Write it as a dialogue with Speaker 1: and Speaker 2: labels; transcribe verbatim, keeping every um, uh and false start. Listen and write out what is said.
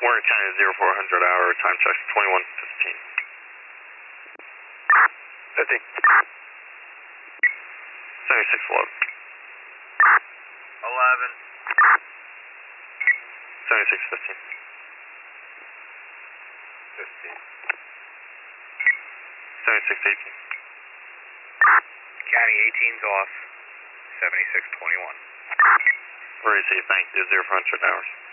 Speaker 1: Warner County zero four hundred hour, time check twenty-one fifteen. fifty. seventy-six eleven. eleven. seventy-six fifteen. fifteen. seventy-six eighteen.
Speaker 2: County eighteen's off. seventy-six twenty-one.
Speaker 1: Where is he? Thank you, zero four hundred hours.